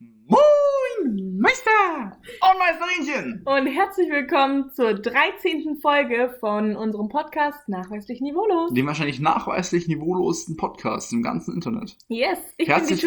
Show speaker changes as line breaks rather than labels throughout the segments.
Moin, Meister und Meisterinchen!
Und herzlich willkommen zur 13. Folge von unserem Podcast Nachweislich Niveaulos.
Dem wahrscheinlich nachweislich niveaulosesten Podcast im ganzen Internet.
Yes,
Das ist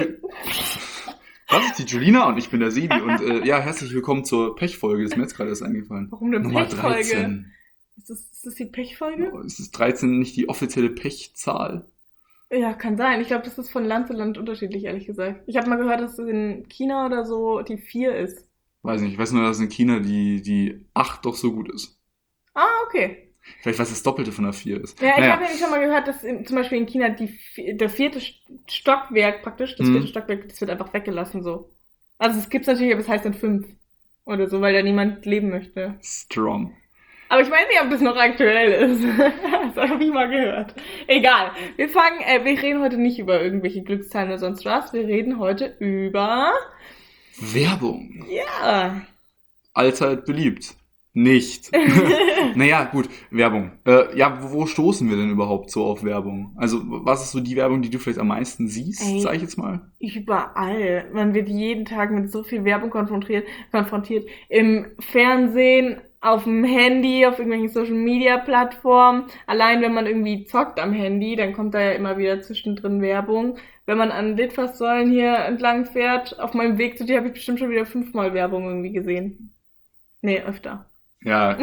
die Julina und ich bin der Sebi und herzlich willkommen zur Pechfolge. Das ist mir jetzt gerade erst eingefallen.
Warum eine
Nummer
Pechfolge?
13.
Ist das die Pechfolge?
Ist es 13 nicht die offizielle Pechzahl?
Ja, kann sein. Ich glaube, das ist von Land zu Land unterschiedlich, ehrlich gesagt. Ich habe mal gehört, dass es in China oder so die 4 ist.
Weiß nicht, ich weiß nur, dass in China die 8 doch so gut ist.
Ah, okay.
Vielleicht, was das Doppelte von der 4 ist.
Ja, ich habe nämlich schon mal gehört, dass zum Beispiel in China der 4. Stockwerk praktisch, das 4. Stockwerk, das wird einfach weggelassen so. Also es gibt's natürlich, aber es heißt dann 5 oder so, weil da niemand leben möchte.
Strong.
Aber ich weiß nicht, ob das noch aktuell ist. Das habe ich mal gehört. Egal. Wir reden heute nicht über irgendwelche Glückszahlen oder sonst was. Wir reden heute über...
Werbung.
Ja.
Allzeit beliebt. Nicht. Naja, gut, Werbung. Wo stoßen wir denn überhaupt so auf Werbung? Also, was ist so die Werbung, die du vielleicht am meisten siehst, sag ich jetzt mal?
Überall. Man wird jeden Tag mit so viel Werbung konfrontiert. Im Fernsehen, auf dem Handy, auf irgendwelchen Social-Media-Plattformen. Allein wenn man irgendwie zockt am Handy, dann kommt da ja immer wieder zwischendrin Werbung. Wenn man an Litfaßsäulen hier entlang fährt, auf meinem Weg zu dir habe ich bestimmt schon wieder 5-mal Werbung irgendwie gesehen. Nee, öfter.
Ja,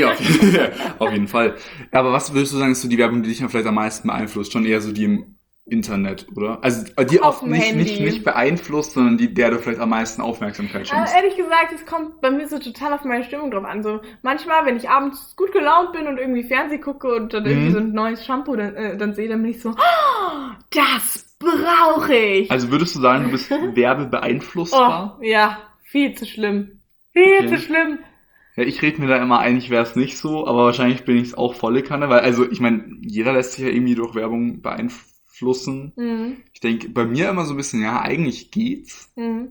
auf jeden Fall. Aber was würdest du sagen, ist so die Werbung, die dich vielleicht am meisten beeinflusst? Schon eher so die im Internet, oder? Also die
auf
auch nicht beeinflusst, sondern der du vielleicht am meisten Aufmerksamkeit schenkst.
Ehrlich gesagt, es kommt bei mir so total auf meine Stimmung drauf an. So manchmal, wenn ich abends gut gelaunt bin und irgendwie Fernsehen gucke und dann irgendwie so ein neues Shampoo dann sehe, dann bin ich so, oh, das brauche ich.
Also würdest du sagen, du bist werbebeeinflussbar?
Oh, ja, viel zu schlimm. Viel zu schlimm.
Ja, ich rede mir da immer ein, ich wäre es nicht so, aber wahrscheinlich bin ich es auch volle Kanne, weil, also ich meine, jeder lässt sich ja irgendwie durch Werbung beeinflussen. Ich denke, bei mir immer so ein bisschen, ja, eigentlich geht's.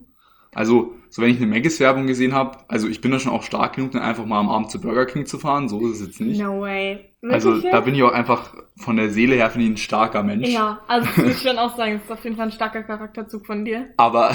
Also, so wenn ich eine Maggis-Werbung gesehen habe, also ich bin da schon auch stark genug, dann einfach mal am Abend zu Burger King zu fahren, so ist es jetzt nicht.
No way. Wirklich
Also
jetzt?
da bin ich auch einfach von der Seele her, finde ich, ein starker Mensch.
Ja, also das würde ich schon auch sagen, das ist auf jeden Fall ein starker Charakterzug von dir.
Aber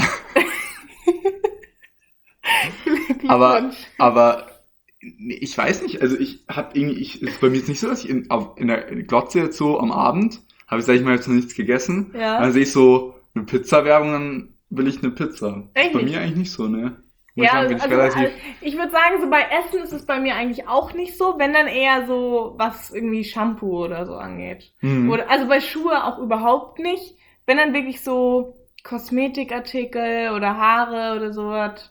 ich weiß nicht, also es ist bei mir jetzt nicht so, dass ich in der Glotze jetzt so am Abend, habe ich, sag ich mal, jetzt noch nichts gegessen,
Ja.
dann sehe ich so eine Pizza-Werbung, dann will ich eine Pizza.
Echt
Bei
nicht?
mir eigentlich nicht so, ne?
Ja,
Bin
ich würde sagen, so bei Essen ist es bei mir eigentlich auch nicht so, wenn dann eher so, was irgendwie Shampoo oder so angeht. Oder, also bei Schuhe auch überhaupt nicht. Wenn dann wirklich so Kosmetikartikel oder Haare oder sowas.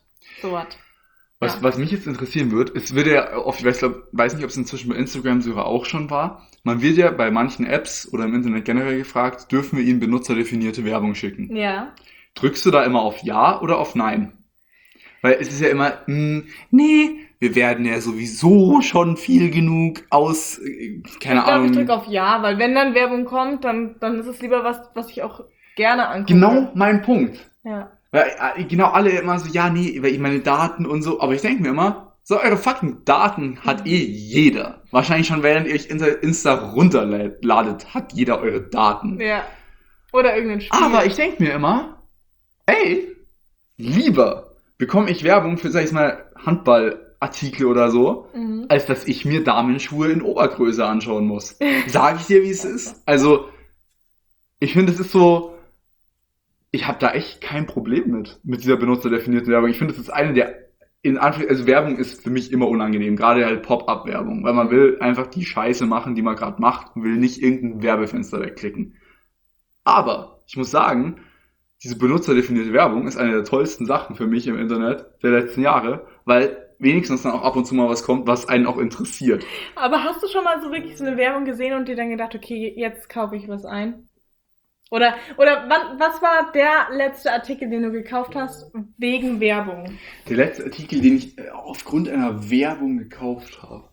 Was mich jetzt interessieren wird, es wird ja oft, ich weiß nicht, ob es inzwischen bei Instagram sogar auch schon war, man wird ja bei manchen Apps oder im Internet generell gefragt, dürfen wir ihnen benutzerdefinierte Werbung schicken?
Ja.
Drückst du da immer auf Ja oder auf Nein? Weil es ist ja immer, nee, wir werden ja sowieso schon viel genug keine Ahnung.
Ich drücke auf Ja, weil wenn dann Werbung kommt, dann ist es lieber was ich auch gerne angucke.
Genau mein Punkt.
Ja.
Weil genau alle immer so, ja, nee, weil ich meine Daten und so, aber ich denke mir immer, so eure fucking Daten hat jeder. Wahrscheinlich schon, während ihr euch Insta runterladet, hat jeder eure Daten.
Ja. Oder irgendein Spiel.
Aber ich denke mir immer, ey, lieber bekomme ich Werbung für, sag ich mal, Handballartikel oder so, als dass ich mir Damenschuhe in Obergröße anschauen muss. Sag ich dir, wie es ist? Also, ich finde, es ist so, ich habe da echt kein Problem mit dieser benutzerdefinierten Werbung. Ich finde, das ist eine der, also Werbung ist für mich immer unangenehm, gerade halt Pop-up-Werbung, weil man will einfach die Scheiße machen, die man gerade macht und will nicht irgendein Werbefenster wegklicken. Aber, ich muss sagen, diese benutzerdefinierte Werbung ist eine der tollsten Sachen für mich im Internet der letzten Jahre, weil wenigstens dann auch ab und zu mal was kommt, was einen auch interessiert.
Aber hast du schon mal so wirklich so eine Werbung gesehen und dir dann gedacht, okay, jetzt kaufe ich was ein? Oder was war der letzte Artikel, den du gekauft hast, wegen Werbung?
Der letzte Artikel, den ich aufgrund einer Werbung gekauft habe.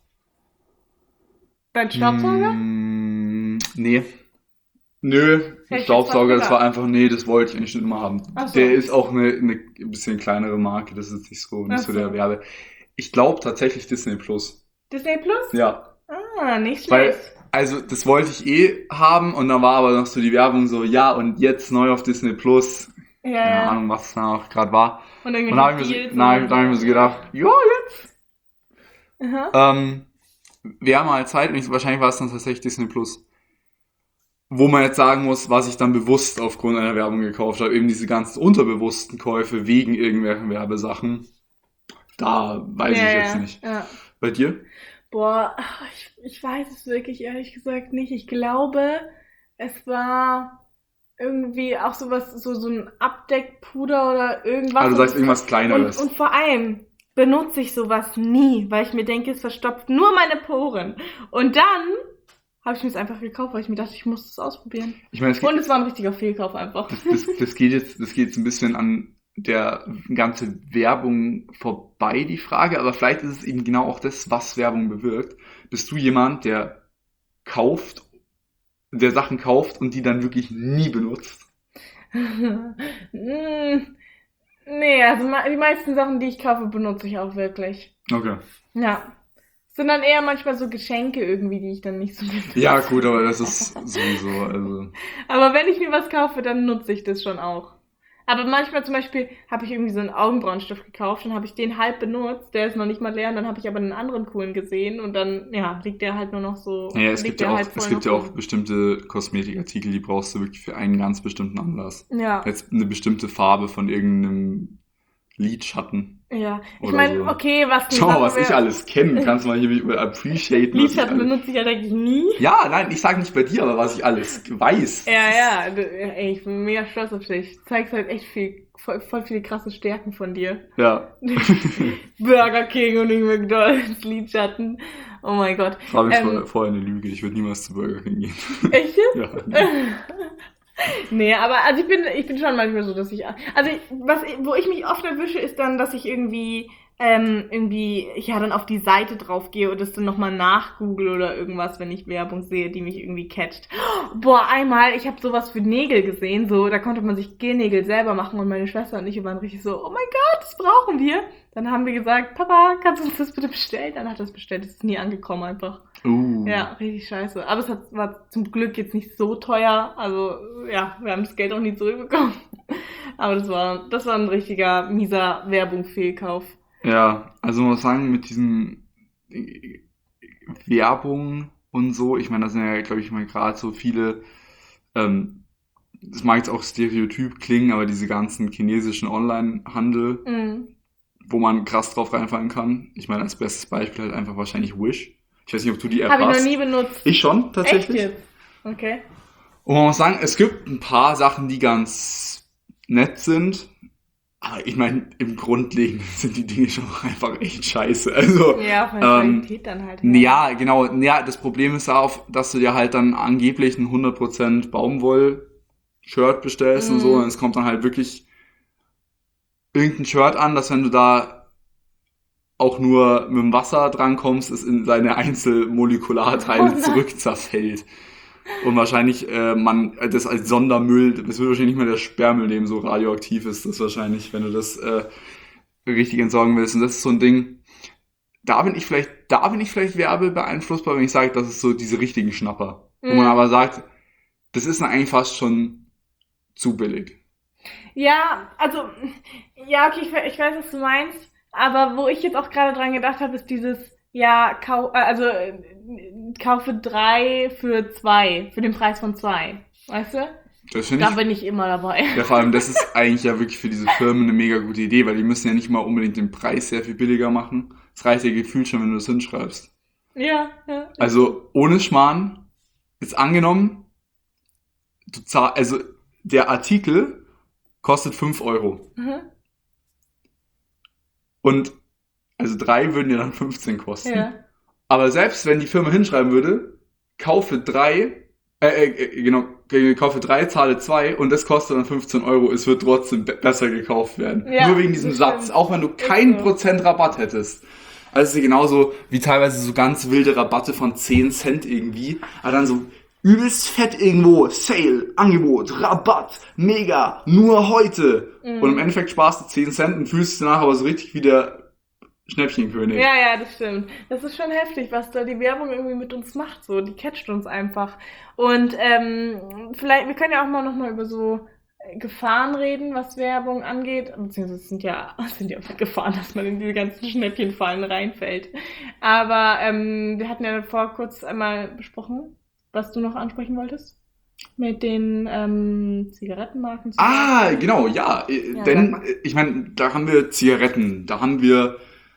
Dein Staubsauger?
Nee. Nö, Staubsauger, das war einfach, das wollte ich eigentlich nicht immer haben.
Ach so.
Der ist auch eine bisschen kleinere Marke, das ist nicht so der Werbe. Ich glaube tatsächlich Disney Plus.
Disney Plus?
Ja.
Ah, nicht
Weil,
schlecht.
also das wollte ich haben und dann war aber noch so die Werbung so, ja und jetzt neu auf Disney Plus.
Ja.
Keine Ahnung, was es da noch gerade war.
Und
dann habe ich mir so gedacht, ja, jetzt. Wäre mal Zeit, und wahrscheinlich war es dann tatsächlich Disney Plus. Wo man jetzt sagen muss, was ich dann bewusst aufgrund einer Werbung gekauft habe, eben diese ganzen unterbewussten Käufe wegen irgendwelchen Werbesachen. Da weiß ich jetzt nicht. Ja. Bei dir?
Boah, ich weiß es wirklich ehrlich gesagt nicht. Ich glaube, es war irgendwie auch sowas, so ein Abdeckpuder oder irgendwas.
Also du sagst irgendwas Kleineres.
Und vor allem benutze ich sowas nie, weil ich mir denke, es verstopft nur meine Poren. Und dann habe ich mir es einfach gekauft, weil ich mir dachte, ich muss es ausprobieren.
Ich meine,
und es war ein richtiger Fehlkauf einfach.
Das geht jetzt ein bisschen an der ganze Werbung vorbei, die Frage, aber vielleicht ist es eben genau auch das, was Werbung bewirkt. Bist du jemand, der Sachen kauft und die dann wirklich nie benutzt?
Nee, also die meisten Sachen, die ich kaufe, benutze ich auch wirklich.
Okay.
Ja. Es sind dann eher manchmal so Geschenke irgendwie, die ich dann nicht so benutze.
Ja, gut, aber das ist sowieso, also.
Aber wenn ich mir was kaufe, dann nutze ich das schon auch. Aber manchmal zum Beispiel habe ich irgendwie so einen Augenbrauenstift gekauft, dann habe ich den halb benutzt, der ist noch nicht mal leer, und dann habe ich aber einen anderen coolen gesehen und dann, ja, liegt der halt nur noch so.
Ja, es gibt ja auch bestimmte Kosmetikartikel, die brauchst du wirklich für einen ganz bestimmten Anlass.
Ja.
Jetzt eine bestimmte Farbe von irgendeinem Lidschatten.
Ja, ich meine, so. Okay,
Schau mal, was ich alles kenne. Kannst du mal hier appreciaten.
Lidschatten benutze ich ja eigentlich nie.
Ja, nein, ich sage nicht bei dir, aber was ich alles weiß.
Ja, ey, ich bin mega stolz auf dich. Du zeigst halt echt voll viele krasse Stärken von dir.
Ja.
Burger King und McDonald's, Lidschatten. Oh mein Gott.
Das war übrigens vorher eine Lüge. Ich würde niemals zu Burger King gehen.
Echt jetzt?
Ja. Nee.
Nee, aber also ich bin schon manchmal so, dass wo ich mich oft erwische, ist dann, dass ich irgendwie dann auf die Seite drauf gehe und das dann nochmal nachgoogle oder irgendwas, wenn ich Werbung sehe, die mich irgendwie catcht. Boah, einmal, ich habe sowas für Nägel gesehen, so, da konnte man sich Gelnägel selber machen und meine Schwester und ich waren richtig so, oh mein Gott, das brauchen wir. Dann haben wir gesagt, Papa, kannst du uns das bitte bestellen? Dann hat er es bestellt, es ist nie angekommen einfach. Ja, richtig scheiße. Aber es war zum Glück jetzt nicht so teuer, also ja, wir haben das Geld auch nie zurückbekommen. Aber das war ein richtiger mieser Werbung-Fehlkauf.
Ja, also man muss sagen, mit diesen Werbung und so, ich meine, da sind ja, glaube ich, mal gerade so viele, das mag jetzt auch stereotyp klingen, aber diese ganzen chinesischen Online-Handel, wo man krass drauf reinfallen kann. Ich meine, als bestes Beispiel halt einfach wahrscheinlich Wish. Ich weiß nicht, ob du die App hast.
Habe ich noch nie benutzt.
Ich schon, tatsächlich.
Echt jetzt? Okay.
Und man muss sagen, es gibt ein paar Sachen, die ganz nett sind. Aber ich meine, im Grundlegenden sind die Dinge schon einfach echt scheiße. Also,
ja, von der Qualität dann halt.
Ja, genau. Ja, das Problem ist auch, dass du dir halt dann angeblich ein 100% Baumwoll-Shirt bestellst und so. Und es kommt dann halt wirklich irgendein Shirt an, dass wenn du da auch nur mit dem Wasser drankommst, es in seine Einzelmolekularteile zurückzerfällt. Und wahrscheinlich man das als Sondermüll, das wird wahrscheinlich nicht mehr der Sperrmüll nehmen, so radioaktiv ist das wahrscheinlich, wenn du das richtig entsorgen willst. Und das ist so ein Ding, da bin ich vielleicht werbebeeinflussbar, wenn ich sage, das ist so diese richtigen Schnapper. Wo man aber sagt, das ist dann eigentlich fast schon zu billig.
Ja, also, ja, okay, ich weiß, was du meinst. Aber wo ich jetzt auch gerade dran gedacht habe, ist dieses, ja, kaufe 3 für 2, für den Preis von 2. Weißt du? Da bin ich immer dabei.
Ja, vor allem, das ist eigentlich ja wirklich für diese Firmen eine mega gute Idee, weil die müssen ja nicht mal unbedingt den Preis sehr viel billiger machen. Es reicht ja gefühlt schon, wenn du das hinschreibst.
Ja.
Also, ohne Schmarrn, jetzt angenommen, der Artikel kostet 5 Euro. Und also 3 würden ja dann 15 kosten. Ja. Aber selbst wenn die Firma hinschreiben würde, kaufe 3, zahle 2 und das kostet dann 15 Euro, es wird trotzdem besser gekauft werden. Ja, nur wegen diesem Satz, auch wenn du keinen Prozent Rabatt hättest. Also es ist genauso wie teilweise so ganz wilde Rabatte von 10 Cent irgendwie, aber dann so übelst fett irgendwo, Sale, Angebot, Rabatt, mega, nur heute. Und im Endeffekt sparst du 10 Cent und fühlst dich danach aber so richtig wie der Schnäppchenkönig.
Ja, das stimmt. Das ist schon heftig, was da die Werbung irgendwie mit uns macht, so. Die catcht uns einfach. Und vielleicht, wir können ja auch mal nochmal über so Gefahren reden, was Werbung angeht. Beziehungsweise es sind ja Gefahren, dass man in diese ganzen Schnäppchenfallen reinfällt. Aber wir hatten ja vor kurz einmal besprochen, was du noch ansprechen wolltest. Mit den Zigarettenmarken.
Genau, ja. Denn, ich meine, da haben wir Zigaretten, da haben wir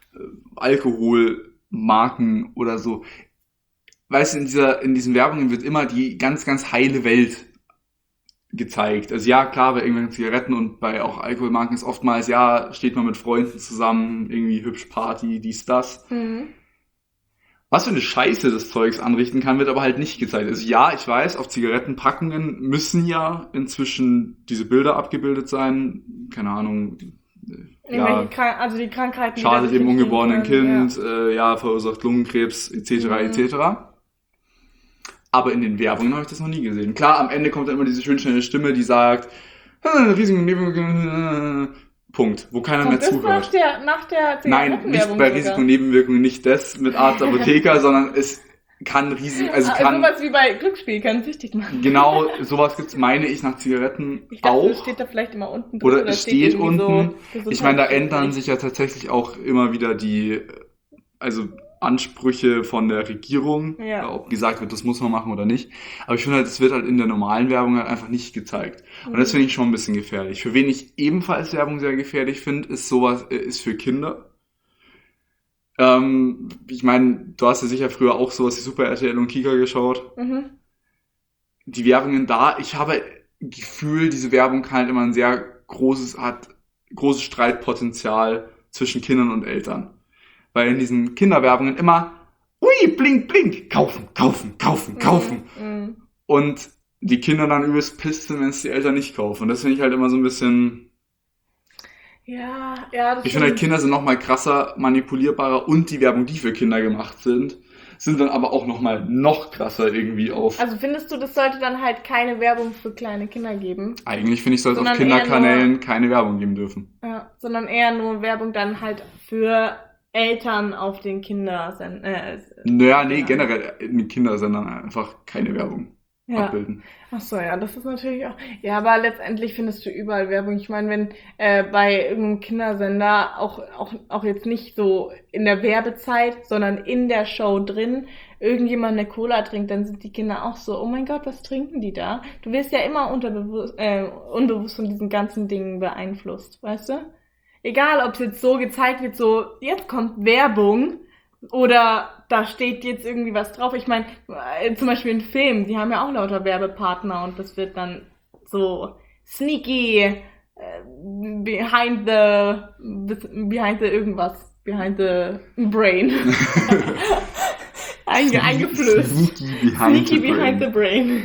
Alkoholmarken oder so. Weißt du, in diesen Werbungen wird immer die ganz, ganz heile Welt gezeigt. Also ja, klar, bei irgendwelchen Zigaretten und bei auch Alkoholmarken ist oftmals, ja, steht man mit Freunden zusammen, irgendwie hübsch Party, dies, das.
Mhm.
Was für eine Scheiße das Zeugs anrichten kann, wird aber halt nicht gezeigt. Also ja, ich weiß, auf Zigarettenpackungen müssen ja inzwischen diese Bilder abgebildet sein. Keine Ahnung. Ja,
Also die Krankheiten.
schadet dem ungeborenen Kind, verursacht Lungenkrebs, etc., etc. Aber in den Werbungen habe ich das noch nie gesehen. Klar, am Ende kommt dann immer diese schön schnelle Stimme, die sagt, Risiken und Nebenwirkungen, Punkt, wo keiner mehr zuhört.
Nach der
Nein, nicht bei Risiken und Nebenwirkungen, nicht das mit Arzt Apotheker, sondern es kann Risiken,
sowas wie bei Glücksspiel kann süchtig machen.
Genau, sowas gibt's, meine ich, nach Zigaretten auch.
Das steht da vielleicht immer unten drin.
Oder es steht unten. So, ich meine, da ändern sich ja tatsächlich auch immer wieder die, Ansprüche von der Regierung, ob gesagt wird, das muss man machen oder nicht. Aber ich finde halt, es wird halt in der normalen Werbung halt einfach nicht gezeigt. Und das finde ich schon ein bisschen gefährlich. Für wen ich ebenfalls Werbung sehr gefährlich finde, ist für Kinder. Ich meine, du hast ja sicher früher auch sowas wie Super RTL und Kika geschaut.
Mhm.
Die Werbungen da, ich habe Gefühl, diese Werbung kann halt immer ein sehr großes Streitpotenzial zwischen Kindern und Eltern. Weil in diesen Kinderwerbungen immer, ui, blink, blink, kaufen.
Mhm.
Und die Kinder dann übelst pisst sind, wenn es die Eltern nicht kaufen. Und das finde ich halt immer so ein bisschen...
Ja,
ich finde halt, Kinder sind noch mal krasser manipulierbarer und die Werbung, die für Kinder gemacht sind dann aber auch noch krasser irgendwie auf...
Also findest du, das sollte dann halt keine Werbung für kleine Kinder geben?
Eigentlich finde ich, sollte es auf Kinderkanälen keine Werbung geben dürfen.
Ja, sondern eher nur Werbung dann halt für Eltern auf den Kindersendern.
Generell in Kindersendern einfach keine Werbung abbilden.
Ach so, ja, das ist natürlich auch... Ja, aber letztendlich findest du überall Werbung. Ich meine, wenn bei irgendeinem Kindersender auch jetzt nicht so in der Werbezeit, sondern in der Show drin irgendjemand eine Cola trinkt, dann sind die Kinder auch so, oh mein Gott, was trinken die da? Du wirst ja immer unbewusst von diesen ganzen Dingen beeinflusst, weißt du? Egal, ob es jetzt so gezeigt wird, so, jetzt kommt Werbung oder da steht jetzt irgendwie was drauf. Ich meine, zum Beispiel in Filmen, die haben ja auch lauter Werbepartner und das wird dann so sneaky behind the brain. Eingeflößt.
Sneaky
behind the brain.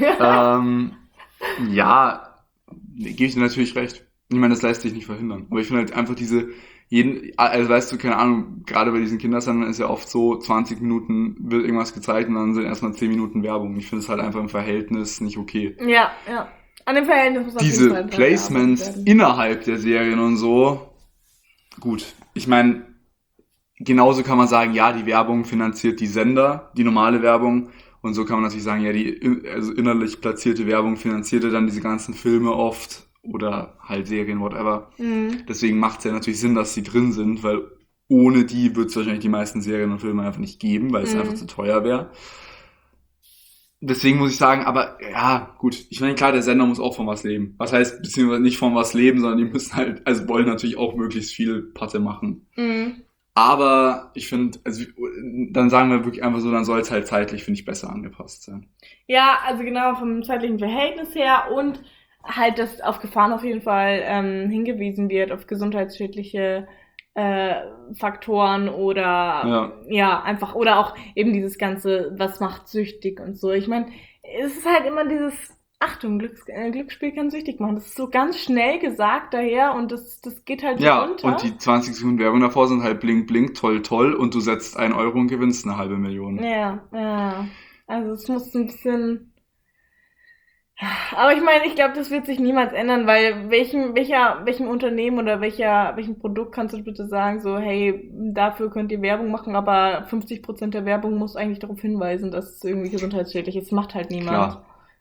Ja, gebe ich dir natürlich recht. Ich meine, das lässt sich nicht verhindern. Aber ich finde halt einfach weißt du, keine Ahnung, gerade bei diesen Kindersendern ist ja oft so, 20 Minuten wird irgendwas gezeigt und dann sind erstmal 10 Minuten Werbung. Ich finde es halt einfach im Verhältnis nicht okay.
Ja. An dem Verhältnis muss auf jeden Fall
diese Placements innerhalb der Serien und so, gut. Ich meine, genauso kann man sagen, ja, die Werbung finanziert die Sender, die normale Werbung. Und so kann man natürlich sagen, ja, die innerlich platzierte Werbung finanzierte dann diese ganzen Filme oft. Oder halt Serien, whatever.
Mhm.
Deswegen macht es ja natürlich Sinn, dass die drin sind, weil ohne die wird es wahrscheinlich die meisten Serien und Filme einfach nicht geben, weil es einfach zu teuer wäre. Deswegen muss ich sagen, aber ja, gut, ich meine, klar, der Sender muss auch von was leben. Was heißt, beziehungsweise nicht von was leben, sondern die müssen halt, wollen natürlich auch möglichst viel Patte machen.
Mhm.
Aber ich finde, dann sagen wir wirklich einfach so, dann soll es halt zeitlich, finde ich, besser angepasst sein.
Ja, also genau, vom zeitlichen Verhältnis her und halt, dass auf Gefahren auf jeden Fall hingewiesen wird, auf gesundheitsschädliche Faktoren oder einfach, oder auch eben dieses ganze, was macht süchtig und so. Ich meine, es ist halt immer dieses, Achtung, Glücksspiel kann süchtig machen. Das ist so ganz schnell gesagt daher und das geht halt so runter.
Und die 20 Sekunden Werbung davor sind halt blink, blink, toll, toll und du setzt 1 Euro und gewinnst 500.000.
Ja. Also es muss ein bisschen... Aber ich meine, ich glaube, das wird sich niemals ändern, weil welchem Unternehmen oder welchem Produkt kannst du bitte sagen, so, hey, dafür könnt ihr Werbung machen, aber 50% der Werbung muss eigentlich darauf hinweisen, dass es irgendwie gesundheitsschädlich ist. Das macht halt niemand.
Klar.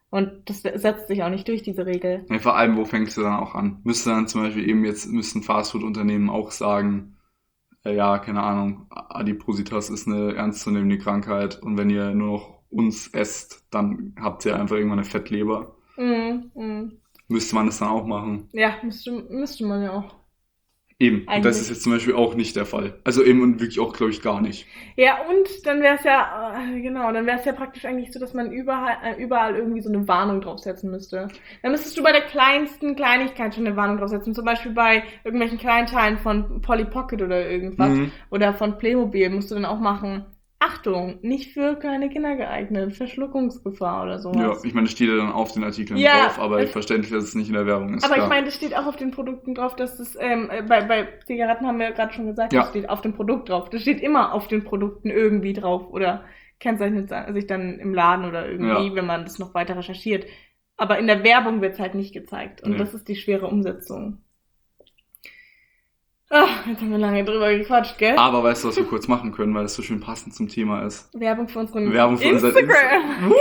Und das setzt sich auch nicht durch, diese Regel.
Ja, vor allem, wo fängst du dann auch an? Müsste dann zum Beispiel müssten Fastfood-Unternehmen auch sagen, ja, keine Ahnung, Adipositas ist eine ernstzunehmende Krankheit und wenn ihr nur noch uns esst, dann habt ihr einfach irgendwann eine Fettleber. Müsste man das dann auch machen?
Ja, müsste man ja auch.
Eben,
Eigentlich.
und das ist jetzt zum Beispiel auch nicht der Fall. Also eben und wirklich auch, glaube ich, gar nicht.
Ja, und dann wäre es dann wäre es ja praktisch eigentlich so, dass man überall irgendwie so eine Warnung draufsetzen müsste. Dann müsstest du bei der kleinsten Kleinigkeit schon eine Warnung draufsetzen. Zum Beispiel bei irgendwelchen Kleinteilen von Polly Pocket oder irgendwas. Oder von Playmobil musst du dann auch machen, Achtung, nicht für kleine Kinder geeignet, Verschluckungsgefahr oder sowas.
Ja, ich meine, das steht ja dann auf den Artikeln
Ja,
drauf, aber verständlich, dass es nicht in der Werbung ist.
Aber
klar.
ich meine, das steht auch auf den Produkten drauf, dass das, bei Zigaretten haben wir ja gerade schon gesagt,
Ja.
das steht auf dem Produkt drauf. Das steht immer auf den Produkten irgendwie drauf oder kennzeichnet sich dann im Laden oder irgendwie, wenn man das noch weiter recherchiert. Aber in der Werbung wird es halt nicht gezeigt. Und das ist die schwere Umsetzung. Ach, jetzt haben wir lange drüber gequatscht, gell?
Aber weißt du, was wir kurz machen können, weil es so schön passend zum Thema ist?
Werbung für unseren
Instagram.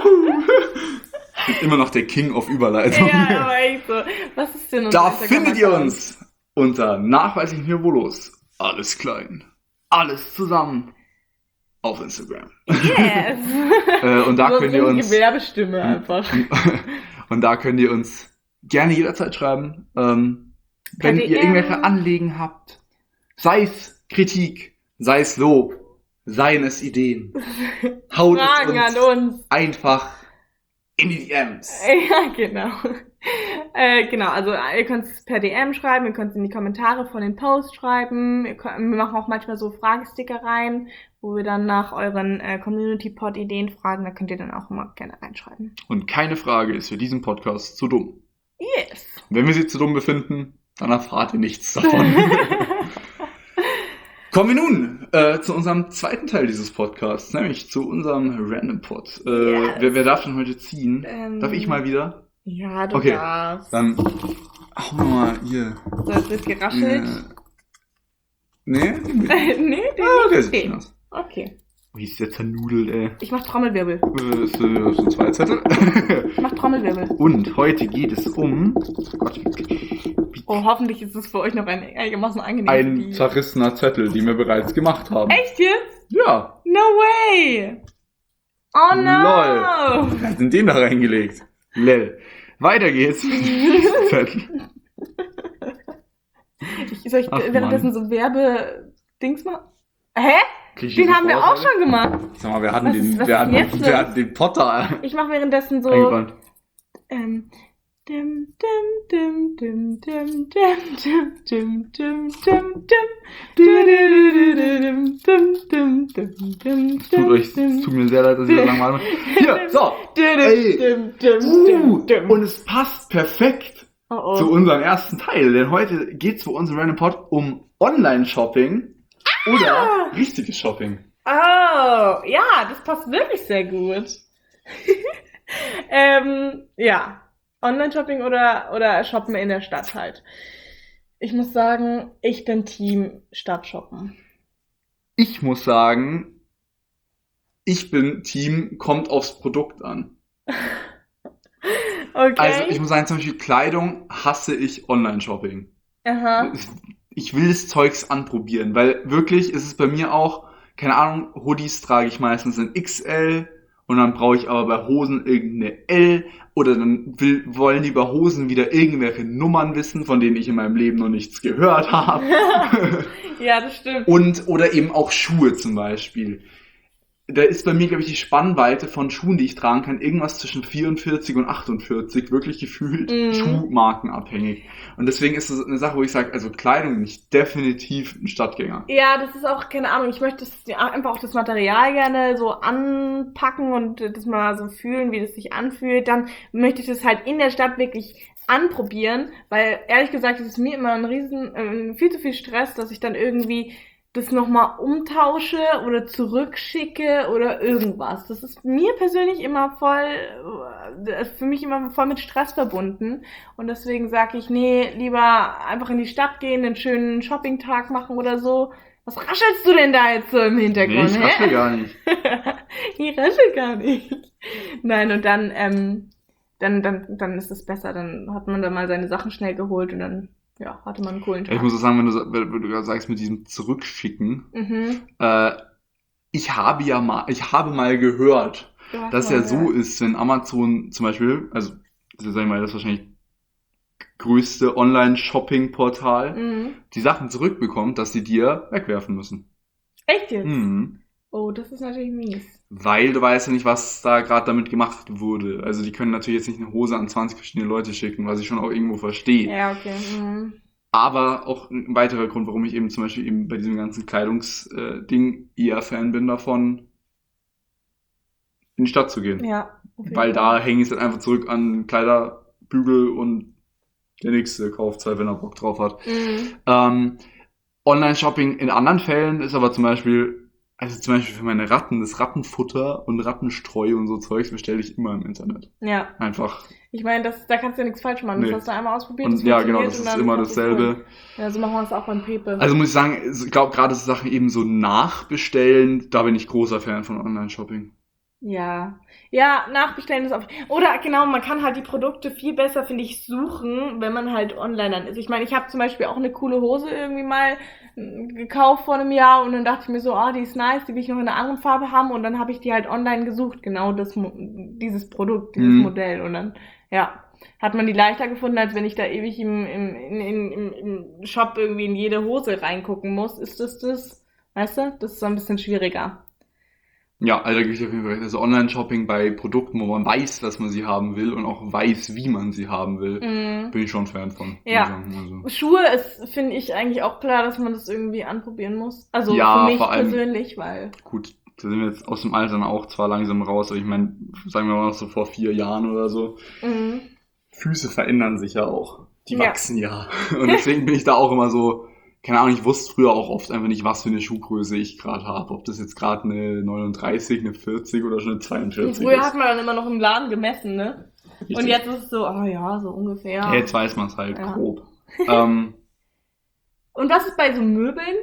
Immer noch der King of Überleitung.
Ja, aber echt so. Was ist denn unser
Da
Instagram-Account?
findet ihr uns unter nachweislich niveaulos. Alles klein. Alles zusammen. Auf Instagram.
Yes!
Und da
so
könnt ihr uns.
Gewerbestimme einfach.
Und da könnt ihr uns gerne jederzeit schreiben. Wenn ihr irgendwelche Anliegen habt, sei es Kritik, sei es Lob, seien es Ideen, haut
Fragen
es
an uns.
einfach in die DMs.
Ja, genau. Genau, also ihr könnt es per DM schreiben, ihr könnt es in die Kommentare von den Posts schreiben. Wir machen auch manchmal so Fragesticker rein, wo wir dann nach euren Community-Pod-Ideen fragen. Da könnt ihr dann auch immer gerne reinschreiben.
Und keine Frage ist für diesen Podcast zu dumm.
Yes.
Wenn wir sie zu dumm befinden, dann erfahrt ihr nichts davon. Kommen wir nun zu unserem zweiten Teil dieses Podcasts, nämlich zu unserem Random Pod.
Yes.
Wer darf denn heute ziehen? Darf ich mal wieder?
Ja, du
Okay,
darfst.
dann hauen wir mal hier.
So, jetzt wird geraschelt.
Nee?
Nee,
Der
ist
sieht
okay.
schön aus.
Okay.
Wie ist der zernudelt, ey?
Ich mach Trommelwirbel.
Das sind 2 Zettel.
Ich mach Trommelwirbel.
Und heute geht es um Gott,
Oh, hoffentlich ist es für euch noch ein einigermaßen angenehmes
ein
Video.
zerrissener Zettel, den wir bereits gemacht haben.
Echt jetzt?
Ja.
No way! Oh no!
Lol. Wer hat denn den da reingelegt? Lel. Weiter geht's mit dem nächsten Zettel.
Soll ich
Ach,
währenddessen
Mann.
so Werbedings machen? Hä?
Krieg ich
Den
diese
haben wir auch
Vorteile?
schon gemacht.
Sag mal, wer hat
Was
denn
ist-
den,
was
wer
ist
hat,
jetzt
wer
los?
hat den Potter
Ich mache währenddessen so
eingebaut?
dim, dim, dim, dim, dim, dim, dim, dim, dim, dim, dim,
Tut euch, es tut mir sehr leid, dass ich so lange mal. Hier, so. Ey. Und es passt perfekt
Oh,
zu
oh.
unserem ersten Teil, denn heute geht's für unseren Random Pod um Online-Shopping oder richtiges Shopping.
Oh, ja, das passt wirklich sehr gut. Ja, Online-Shopping oder Shoppen in der Stadt halt. Ich muss sagen, ich bin Team Stadtshoppen.
Ich muss sagen, ich bin Team, kommt aufs Produkt an.
Okay.
Also ich muss sagen, zum Beispiel Kleidung hasse ich Online-Shopping.
Aha.
Ich will das Zeugs anprobieren, weil wirklich ist es bei mir auch, keine Ahnung, Hoodies trage ich meistens in XL und dann brauche ich aber bei Hosen irgendeine L oder dann wollen die bei Hosen wieder irgendwelche Nummern wissen, von denen ich in meinem Leben noch nichts gehört habe.
Ja, das stimmt.
Oder eben auch Schuhe zum Beispiel. Da ist bei mir, glaube ich, die Spannweite von Schuhen, die ich tragen kann, irgendwas zwischen 44 und 48, wirklich gefühlt schuhmarkenabhängig. Und deswegen ist es eine Sache, wo ich sage, also Kleidung bin ich definitiv ein Stadtgänger.
Ja, das ist auch, keine Ahnung, ich möchte einfach auch das Material gerne so anpacken und das mal so fühlen, wie das sich anfühlt. Dann möchte ich das halt in der Stadt wirklich anprobieren, weil ehrlich gesagt, es ist mir immer viel zu viel Stress, dass ich dann irgendwie das nochmal umtausche oder zurückschicke oder irgendwas. Das ist mir persönlich immer für mich immer voll mit Stress verbunden. Und deswegen sage ich, nee, lieber einfach in die Stadt gehen, einen schönen Shopping-Tag machen oder so. Was raschelst du denn da jetzt so im Hintergrund?
Nee, ich raschel gar nicht.
Ich raschel gar nicht. Nein, und dann, dann ist es besser. Dann hat man da mal seine Sachen schnell geholt und dann, ja, hatte man einen coolen Tag.
Ich muss auch sagen, wenn du gerade sagst, mit diesem Zurückschicken, ich habe mal gehört, dass ja so ist, wenn Amazon zum Beispiel, also sag ich mal, das ist wahrscheinlich größte Online-Shopping-Portal, die Sachen zurückbekommt, dass sie dir wegwerfen müssen.
Echt jetzt? Oh, das ist natürlich mies.
Weil du weißt ja nicht, was da gerade damit gemacht wurde. Also die können natürlich jetzt nicht eine Hose an 20 verschiedene Leute schicken, was ich schon auch irgendwo verstehe.
Ja, okay.
Aber auch ein weiterer Grund, warum ich eben zum Beispiel eben bei diesem ganzen Kleidungsding eher Fan bin davon, in die Stadt zu gehen.
Ja.
Weil da hänge ich es halt einfach zurück an Kleiderbügel und der nächste kauft halt, wenn er Bock drauf hat. Online-Shopping in anderen Fällen ist aber zum Beispiel für meine Ratten, das Rattenfutter und Rattenstreu und so Zeugs bestelle ich immer im Internet.
Ja.
Einfach.
Ich meine, da kannst du ja nichts falsch machen. Das hast du einmal ausprobiert.
Und ja, genau, das ist immer dasselbe.
Ja, so machen wir es auch beim Pepe.
Also muss ich sagen, ich glaube, gerade so Sachen eben so nachbestellen, da bin ich großer Fan von Online-Shopping.
Ja. Ja, nachbestellen ist auch. Oder genau, man kann halt die Produkte viel besser, finde ich, suchen, wenn man halt online dann ist. Ich meine, ich habe zum Beispiel auch eine coole Hose irgendwie mal gekauft vor einem Jahr und dann dachte ich mir so, die ist nice, die will ich noch in einer anderen Farbe haben und dann habe ich die halt online gesucht, genau dieses Produkt, dieses Modell und dann, ja, hat man die leichter gefunden, als wenn ich da ewig im Shop irgendwie in jede Hose reingucken muss. Ist das, weißt du, das ist so ein bisschen schwieriger.
Ja, also da gebe ich auf jeden Fall recht. Also Online-Shopping bei Produkten, wo man weiß, dass man sie haben will und auch weiß, wie man sie haben will, bin ich schon Fan von.
Ja. Also. Schuhe ist, finde ich, eigentlich auch klar, dass man das irgendwie anprobieren muss. Also
ja,
für mich
vor allem,
persönlich, weil...
Gut, da sind wir jetzt aus dem Alter auch zwar langsam raus, aber ich meine, sagen wir mal noch so vor 4 Jahren oder so. Füße verändern sich ja auch. Die wachsen ja. Und deswegen bin ich da auch immer so... Keine Ahnung, ich wusste früher auch oft einfach nicht, was für eine Schuhgröße ich gerade habe. Ob das jetzt gerade eine 39, eine 40 oder schon eine 42
früher
ist.
hat man dann immer noch im Laden gemessen, ne? Richtig. Und jetzt ist es so, so ungefähr.
Ja, jetzt weiß man es halt grob.
Und was ist bei so Möbeln?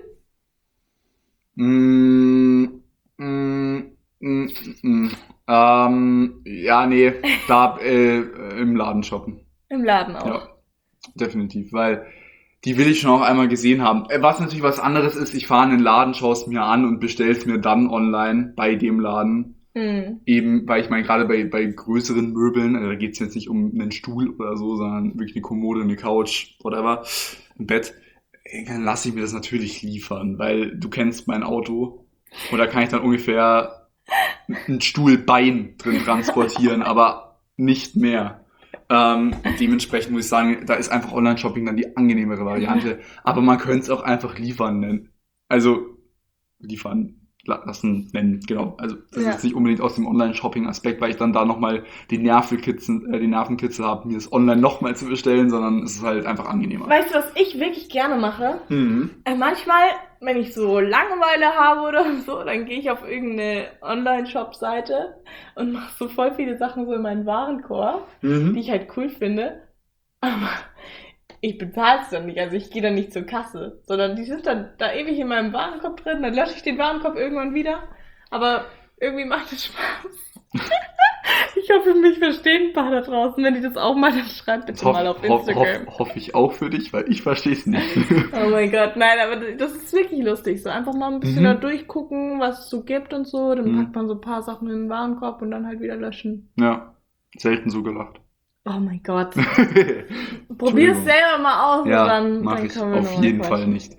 Ja, nee, da im Laden shoppen.
Im Laden auch?
Ja, definitiv, weil... Die will ich schon auch einmal gesehen haben. Was natürlich was anderes ist, ich fahre in den Laden, schaue es mir an und bestelle es mir dann online bei dem Laden. Eben, weil ich meine, gerade bei größeren Möbeln, also da geht es jetzt nicht um einen Stuhl oder so, sondern wirklich eine Kommode, eine Couch, whatever, ein Bett, dann lasse ich mir das natürlich liefern, weil du kennst mein Auto und da kann ich dann ungefähr ein Stuhlbein drin transportieren, aber nicht mehr. Dementsprechend muss ich sagen, da ist einfach Online-Shopping dann die angenehmere Variante. Aber man könnte es auch einfach liefern nennen. Also liefern lassen nennen, genau. Also das ist jetzt nicht unbedingt aus dem Online-Shopping-Aspekt, weil ich dann da nochmal die Nervenkitzel habe, mir das online nochmal zu bestellen, sondern es ist halt einfach angenehmer.
Weißt du, was ich wirklich gerne mache? Manchmal, wenn ich so Langeweile habe oder so, dann gehe ich auf irgendeine Online-Shop-Seite und mache so voll viele Sachen so in meinen Warenkorb, die ich halt cool finde. Aber ich bezahle es dann nicht, also ich gehe dann nicht zur Kasse, sondern die sind dann da ewig in meinem Warenkorb drin, dann lösche ich den Warenkorb irgendwann wieder, aber irgendwie macht es Spaß. Ich hoffe, mich verstehen ein paar da draußen, wenn die das auch mal, dann schreibt bitte mal auf Instagram.
Hoffe ich auch für dich, weil ich verstehe es nicht.
Oh mein Gott, nein, aber das ist wirklich lustig, so einfach mal ein bisschen da durchgucken, was es so gibt und so, dann packt man so ein paar Sachen in den Warenkorb und dann halt wieder löschen.
Ja, selten so gelacht.
Oh mein Gott. Probier es selber mal aus.
Ja,
und dann
mach ich
können wir
auf jeden Fall nicht.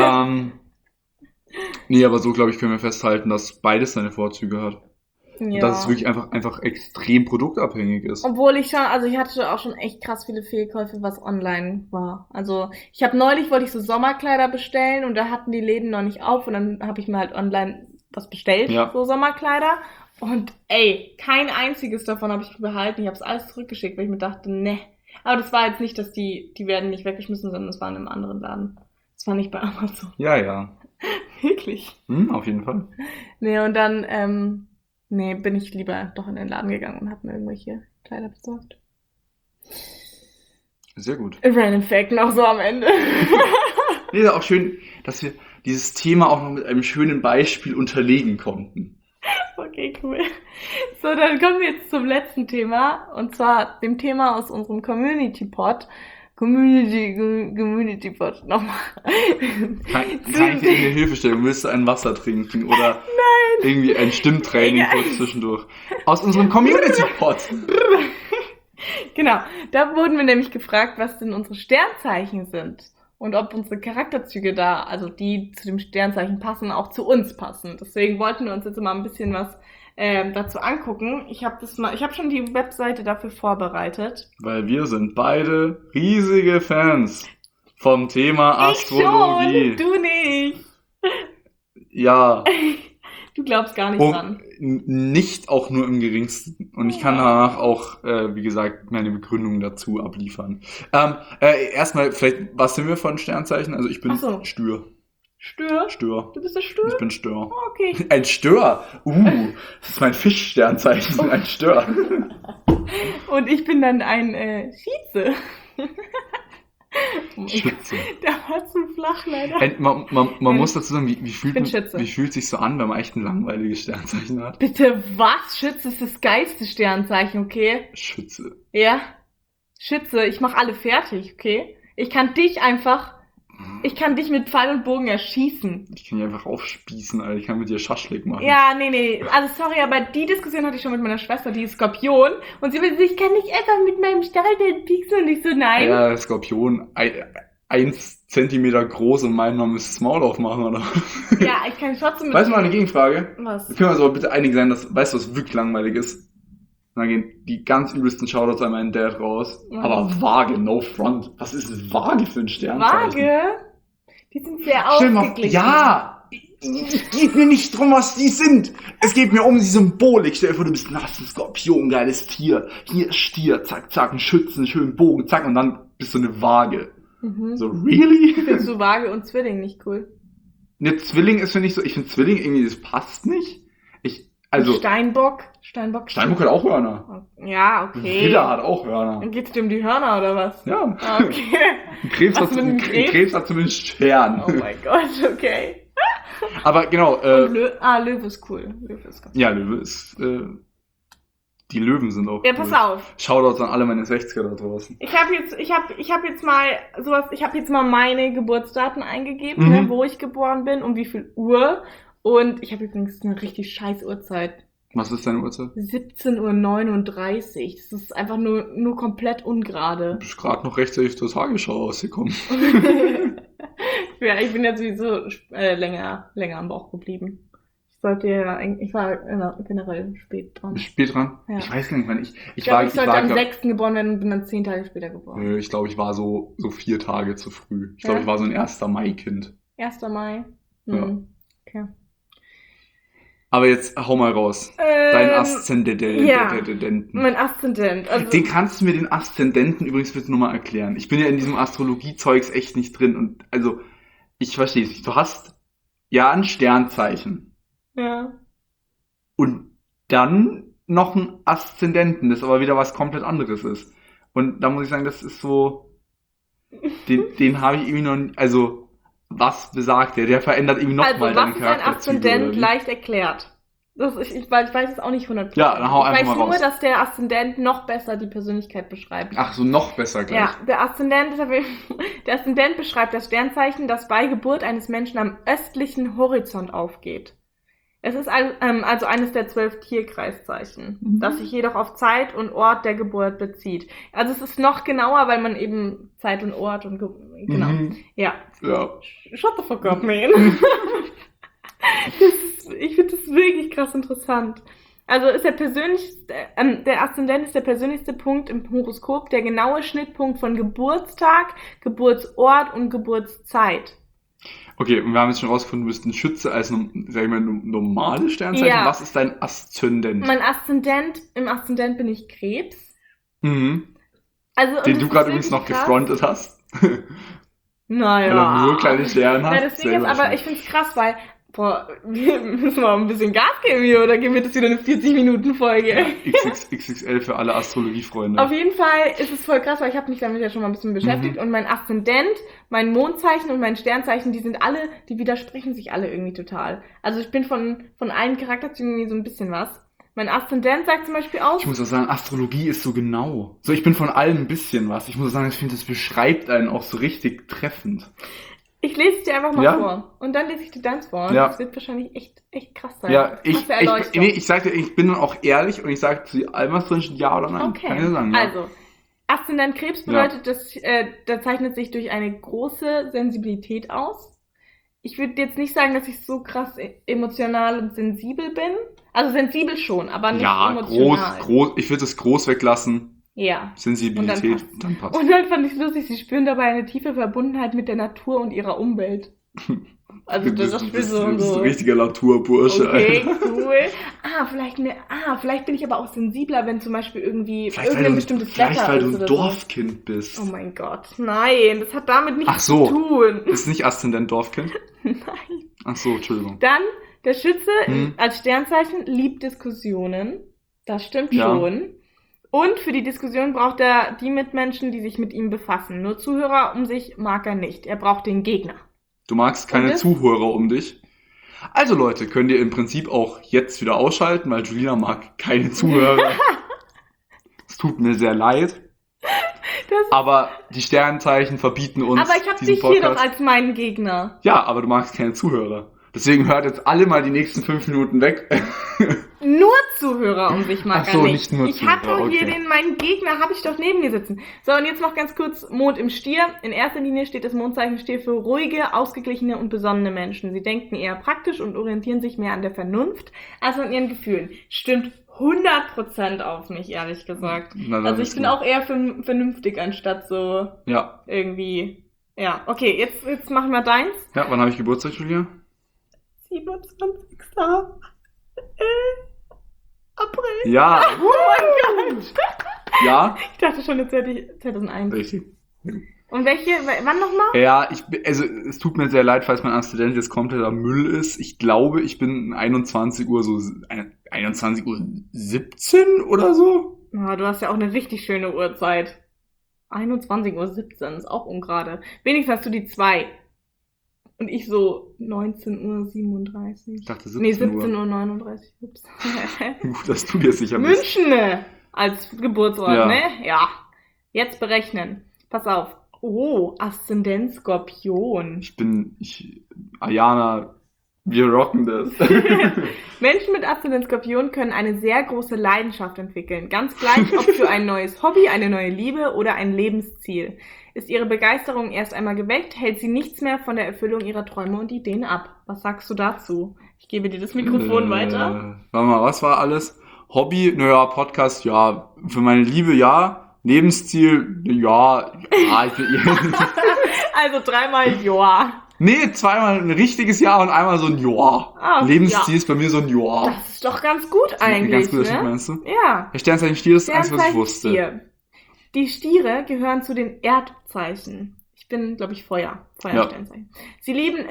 Nee, aber so, glaube ich, können wir festhalten, dass beides seine Vorzüge hat. Ja. Und dass es wirklich einfach extrem produktabhängig ist.
Obwohl ich hatte auch schon echt krass viele Fehlkäufe, was online war. Also wollte ich so Sommerkleider bestellen und da hatten die Läden noch nicht auf und dann habe ich mir halt online was bestellt, so Sommerkleider. Und kein einziges davon habe ich behalten. Ich habe es alles zurückgeschickt, weil ich mir dachte, ne. Aber das war jetzt nicht, dass die werden nicht weggeschmissen, sondern das war in einem anderen Laden. Das war nicht bei Amazon.
Ja.
Wirklich.
Auf jeden Fall.
Nee, und dann, bin ich lieber doch in den Laden gegangen und habe mir irgendwelche Kleider besorgt.
Sehr gut.
Random Fact noch so am Ende.
Nee, auch schön, dass wir dieses Thema auch noch mit einem schönen Beispiel unterlegen konnten.
Okay, cool. So, dann kommen wir jetzt zum letzten Thema. Und zwar dem Thema aus unserem Community-Pod. Community-Pod. Nochmal.
Kann ich dir eine Hilfestellung? Willst du ein Wasser trinken? Oder irgendwie ein Stimmtraining kurz zwischendurch? Aus unserem Community-Pod.
Genau. Da wurden wir nämlich gefragt, was denn unsere Sternzeichen sind. Und ob unsere Charakterzüge da, also die zu dem Sternzeichen passen, auch zu uns passen. Deswegen wollten wir uns jetzt mal ein bisschen was dazu angucken. Ich habe schon die Webseite dafür vorbereitet.
Weil wir sind beide riesige Fans vom Thema Astrologie.
Ich schon, du nicht.
Ja.
Du glaubst gar nicht dran.
Nicht auch nur im geringsten. Und ich kann danach auch, wie gesagt, meine Begründung dazu abliefern. Erstmal, vielleicht, was sind wir von Sternzeichen? Also ich bin Stier. Stör.
Du bist ein Stör?
Ich bin Stör.
Oh, okay.
Ein Stör? Das ist mein Fischsternzeichen, ich bin ein Stör.
Und ich bin dann ein Schütze.
Schütze.
Der war zu flach, leider.
Man muss dazu sagen, wie fühlt sich so an, wenn man echt ein langweiliges Sternzeichen hat?
Bitte was? Schütze ist das geilste Sternzeichen, okay?
Schütze.
Ja. Schütze, ich mach alle fertig, okay? Ich kann dich mit Pfeil und Bogen erschießen.
Ich kann dich einfach aufspießen, Alter. Ich kann mit dir Schaschlik machen.
Ja, nee. Also sorry, aber die Diskussion hatte ich schon mit meiner Schwester, die ist Skorpion. Und sie will, ich kann nicht einfach mit meinem Stacheln pieksen. Und ich so, nein.
Ja, Skorpion, 1 Zentimeter groß und meinen Namen ist das Maul aufmachen, oder?
Ja, ich kann trotzdem...
Weißt du mal eine Gegenfrage?
Was?
Wir können uns aber bitte einig sein, weißt du, was wirklich langweilig ist? Und dann gehen die ganz übelsten Shoutouts an meinen Dad raus. Mhm. Aber Waage, no front. Was ist Waage für ein Sternzeichen?
Waage? Die sind sehr ausgeglichen.
Ja! Es geht mir nicht drum, was die sind. Es geht mir um die Symbolik. Stell dir vor, du bist ein Skorpion, geiles Tier. Hier Stier, zack, zack, ein Schützen, schönen Bogen, zack, und dann bist du eine Waage. Mhm. So, really?
Findest du Waage und Zwilling nicht cool?
Ne, Zwilling ist, finde ich so, ich finde Zwilling irgendwie, das passt nicht.
Steinbock
hat auch Hörner.
Ja, okay.
Widder hat auch Hörner.
Dann geht's dir um die Hörner, oder was?
Ja.
Okay.
Krebs hat zumindest Stern.
Oh mein Gott, okay.
Aber genau.
Löwe ist cool.
Ja, Löwe ist, die Löwen sind auch
cool. Ja, pass auf.
Shoutouts an alle meine 60er da draußen.
Ich habe jetzt mal meine Geburtsdaten eingegeben, ne, wo ich geboren bin, um wie viel Uhr. Und ich habe übrigens eine richtig scheiß Uhrzeit.
Was ist deine Uhrzeit?
17:39 Uhr. Das ist einfach nur komplett ungerade.
Du bist gerade noch rechtzeitig zur Tagesschau rausgekommen.
Ja, ich bin ja sowieso länger am Bauch geblieben. Ich war generell spät dran.
Spät dran?
Ja.
Ich weiß gar nicht, wann
ich sollte am 6. geboren werden und bin dann 10 Tage später geboren.
Ich glaube, ich war so 4 Tage zu früh. Ich glaube, ich war so ein 1. Mai-Kind.
1. Mai?
Ja.
Okay.
Aber jetzt hau mal raus. Dein Aszendenten.
Ja, mein Aszendent. Also
Kannst du mir den Aszendenten übrigens bitte nochmal erklären? Ich bin ja in diesem Astrologie-Zeugs echt nicht drin. Und also, ich verstehe es nicht. Du hast ja ein Sternzeichen.
Ja.
Und dann noch ein Aszendenten, das aber wieder was komplett anderes ist. Und da muss ich sagen, das ist so... Den habe ich irgendwie noch... Also... Was besagt der? Der verändert irgendwie nochmal deinen Charakter.
Also, was ist ein Aszendent? Leicht erklärt. Ich weiß es auch nicht 100%.
Ja, dann hau einfach mal raus.
Ich weiß nur, dass der Aszendent noch besser die Persönlichkeit beschreibt.
Ach so, noch besser gleich.
Ja, der Aszendent beschreibt das Sternzeichen, das bei Geburt eines Menschen am östlichen Horizont aufgeht. Es ist also eines der 12 Tierkreiszeichen, das sich jedoch auf Zeit und Ort der Geburt bezieht. Also es ist noch genauer, weil man eben Zeit und Ort und genau. Ja. Shut the fuck up, man. Ich finde das wirklich krass interessant. Also ist der Aszendent ist der persönlichste Punkt im Horoskop, der genaue Schnittpunkt von Geburtstag, Geburtsort und Geburtszeit.
Okay, und wir haben jetzt schon rausgefunden, du bist ein Schütze als, sag ich mal, normales Sternzeichen. Ja. Was ist dein Aszendent?
Im Aszendent bin ich Krebs.
Mhm.
Also,
den du gerade übrigens noch gefrontet hast.
Naja.
Weil er nur kleine Sterne hat.
Ja, deswegen ist, aber ich finde es krass, weil Boah, wir müssen mal ein bisschen Gas geben hier, oder wird das wieder eine 40-Minuten-Folge?
Ja, XXL für alle Astrologiefreunde.
Auf jeden Fall ist es voll krass, weil ich habe mich damit ja schon mal ein bisschen beschäftigt und mein Aszendent, mein Mondzeichen und mein Sternzeichen, die widersprechen sich alle irgendwie total. Also ich bin von allen Charakterzügen irgendwie so ein bisschen was. Mein Aszendent sagt zum Beispiel aus...
Ich muss auch sagen, Astrologie ist so genau. So, ich bin von allem ein bisschen was. Ich muss auch sagen, ich finde, das beschreibt einen auch so richtig treffend.
Ich lese es dir einfach mal vor. Und dann lese ich dir deins vor.
Ja.
Das wird wahrscheinlich echt krass sein.
Ja, ich sag dir, ich bin dann auch ehrlich und ich sage zu allem, was drin steht, ja oder nein.
Okay.
Kann ich dir sagen, ja.
Also, Aszendent Krebs bedeutet, da zeichnet sich durch eine große Sensibilität aus. Ich würde jetzt nicht sagen, dass ich so krass emotional und sensibel bin. Also sensibel schon, aber nicht emotional.
Groß, ich würde das groß weglassen.
Ja.
Sensibilität, dann passt.
Und dann fand ich es lustig, sie spüren dabei eine tiefe Verbundenheit mit der Natur und ihrer Umwelt. Also das ist so
ein richtiger Naturbursche.
Okay, cool. Vielleicht bin ich aber auch sensibler, wenn zum Beispiel irgendwie irgendein bestimmtes Wetter ist.
Vielleicht, weil du ein Dorfkind bist.
Oh mein Gott, nein, das hat damit nichts zu tun.
Ist nicht Aszendent Dorfkind?
Nein.
Ach so, Entschuldigung.
Dann, der Schütze als Sternzeichen liebt Diskussionen. Das stimmt schon. Und für die Diskussion braucht er die Mitmenschen, die sich mit ihm befassen. Nur Zuhörer um sich mag er nicht. Er braucht den Gegner.
Du magst keine Zuhörer um dich. Also Leute, könnt ihr im Prinzip auch jetzt wieder ausschalten, weil Julina mag keine Zuhörer. Es tut mir sehr leid. Aber die Sternzeichen verbieten uns
Aber ich habe dich
Podcast.
hier doch als meinen Gegner.
Ja, aber du magst keine Zuhörer. Deswegen hört jetzt alle mal die nächsten 5 Minuten weg.
Nur Zuhörer um sich mag
Ach so,
er nicht.
nicht nur
ich
Zuhörer,
habe doch hier meinen Gegner, habe ich doch neben mir sitzen. So, und jetzt noch ganz kurz Mond im Stier. In erster Linie steht das Mondzeichen Stier für ruhige, ausgeglichene und besonnene Menschen. Sie denken eher praktisch und orientieren sich mehr an der Vernunft als an ihren Gefühlen. Stimmt 100% auf mich, ehrlich gesagt. Also ich bin auch eher vernünftig, anstatt so irgendwie... Ja, okay, jetzt machen wir deins.
Ja, wann habe ich Geburtstag, Julia?
27. April.
Ja.
Oh mein Gott.
Ja.
Ich dachte schon, jetzt hätte ich 2001.
Richtig.
Und wann nochmal?
Ja, es tut mir sehr leid, falls mein Aszendent jetzt kompletter Müll ist. Ich glaube, ich bin 21 Uhr 17 oder so.
Oh, du hast ja auch eine richtig schöne Uhrzeit. 21:17 Uhr ist auch ungerade. Wenigstens hast du die 2. Und ich so 19:37 Uhr.
Ich dachte 17 Uhr.
17:39 Uhr. Ups.
Gut, dass du dir sicher bist.
München als Geburtsort, ne? Ja. Jetzt berechnen. Pass auf. Oh, Aszendent Skorpion.
Ayana, wir rocken das.
Menschen mit Aszendent Skorpion können eine sehr große Leidenschaft entwickeln. Ganz gleich, ob für ein neues Hobby, eine neue Liebe oder ein Lebensziel. Ist ihre Begeisterung erst einmal geweckt, hält sie nichts mehr von der Erfüllung ihrer Träume und Ideen ab. Was sagst du dazu? Ich gebe dir das Mikrofon weiter.
Warte mal, was war alles? Hobby, naja, Podcast, ja. Für meine Liebe, ja. Lebensziel, ja.
Also 3-mal ja.
Nee, 2-mal ein richtiges Ja und einmal so ein Ja. Lebensziel ist bei mir so ein Ja.
Das ist doch ganz gut eigentlich,
ganz gut,
ne?
meinst du?
Ja.
Der Sternzeichen Stier ist das Einzige, was ich wusste.
Stier. Die Stiere gehören zu den Erdzeichen. Ich bin, glaube ich, Feuersternzeichen. Sie lieben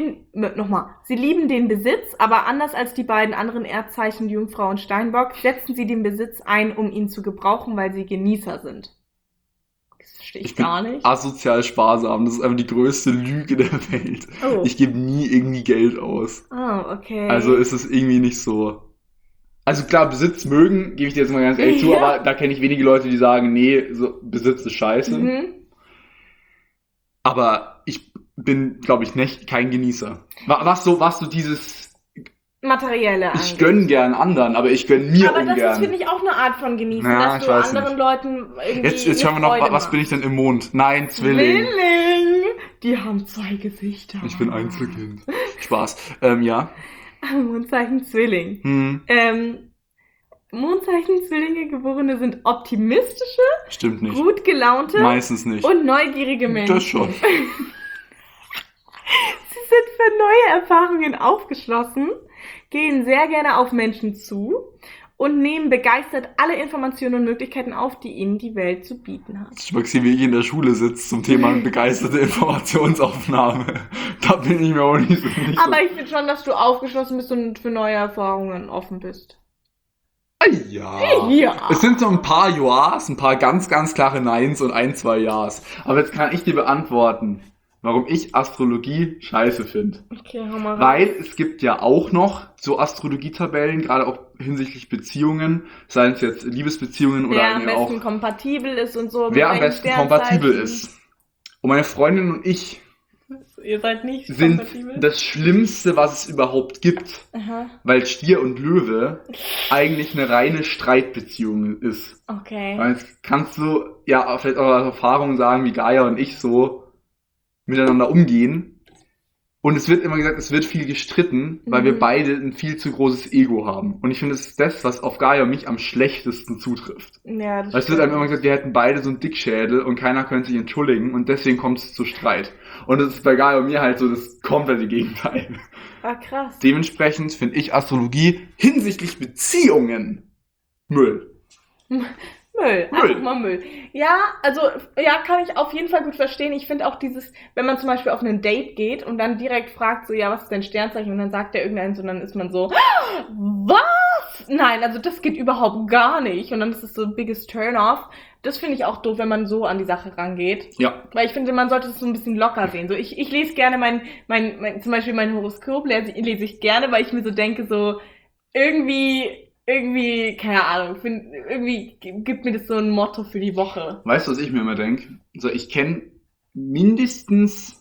den Besitz, aber anders als die beiden anderen Erdzeichen Jungfrau und Steinbock, setzen sie den Besitz ein, um ihn zu gebrauchen, weil sie Genießer sind. Das verstehe ich gar nicht.
Asozial sparsam, das ist einfach die größte Lüge der Welt. Oh. Ich gebe nie irgendwie Geld aus.
Oh, okay.
Also ist es irgendwie nicht so. Also klar, Besitz mögen, gebe ich dir jetzt mal ganz ehrlich zu, aber da kenne ich wenige Leute, die sagen, nee, so, Besitz ist scheiße. Mhm. Aber ich bin, glaube ich, kein Genießer. Was so dieses
Materielle eigentlich.
Ich gönn gern anderen, aber ich gönn mir ungern. Aber das ist,
finde ich, auch eine Art von Genießen, dass du anderen Leuten irgendwie
Jetzt schauen wir noch, was bin ich denn im Mond? Nein, Zwilling.
Die haben 2 Gesichter.
Ich bin Einzelkind. Spaß. Ja.
Mondzeichen Zwilling. Mondzeichen Zwillinge Geborene sind optimistische,
stimmt nicht,
gut gelaunte,
meistens nicht,
und neugierige Menschen.
Das schon.
Sie sind für neue Erfahrungen aufgeschlossen, gehen sehr gerne auf Menschen zu und nehmen begeistert alle Informationen und Möglichkeiten auf, die ihnen die Welt zu bieten hat.
Ich mag sie, wie ich in der Schule sitze zum Thema begeisterte Informationsaufnahme. Da bin ich mir auch nicht so.
Aber ich finde schon, dass du aufgeschlossen bist und für neue Erfahrungen offen bist.
Ja. Es sind so ein paar Ja's, ein paar ganz, ganz klare Neins und 1, 2 Ja's. Aber jetzt kann ich dir beantworten, warum ich Astrologie scheiße finde.
Okay, hau mal rein.
Weil es gibt ja auch noch so Astrologietabellen, gerade auch hinsichtlich Beziehungen, seien es jetzt Liebesbeziehungen oder
wer am
auch
besten kompatibel ist und so.
wer am besten kompatibel ist. Und meine Freundin und ich
Ihr seid nicht
sind
kompatibel?
das Schlimmste, was es überhaupt gibt.
Aha.
Weil Stier und Löwe eigentlich eine reine Streitbeziehung ist.
Okay.
Weil jetzt kannst du ja vielleicht auch aus Erfahrung sagen, wie Gaia und ich so miteinander umgehen. Und es wird immer gesagt, es wird viel gestritten, weil wir beide ein viel zu großes Ego haben. Und ich finde, es ist das, was auf Gaia und mich am schlechtesten zutrifft.
Ja, das
Es wird einem immer gesagt, wir hätten beide so einen Dickschädel und keiner könnte sich entschuldigen und deswegen kommt es zu Streit. Und das ist bei Gaia und mir halt so das komplette Gegenteil.
Ah, krass.
Dementsprechend finde ich Astrologie hinsichtlich Beziehungen Müll.
Einfach mal Müll. Ja, also, ja, kann ich auf jeden Fall gut verstehen. Ich finde auch dieses, wenn man zum Beispiel auf ein Date geht und dann direkt fragt so, ja, was ist dein Sternzeichen? Und dann sagt der irgendeins und dann ist man so, was? Nein, also das geht überhaupt gar nicht. Und dann ist es so biggest Turn-off. Das finde ich auch doof, wenn man so an die Sache rangeht.
Ja.
Weil ich finde, man sollte es so ein bisschen locker sehen. So, ich lese gerne zum Beispiel mein Horoskop lese ich gerne, weil ich mir so denke, so, irgendwie, keine Ahnung, irgendwie gibt mir das so ein Motto für die Woche.
Weißt du, was ich mir immer denke? Also ich kenne mindestens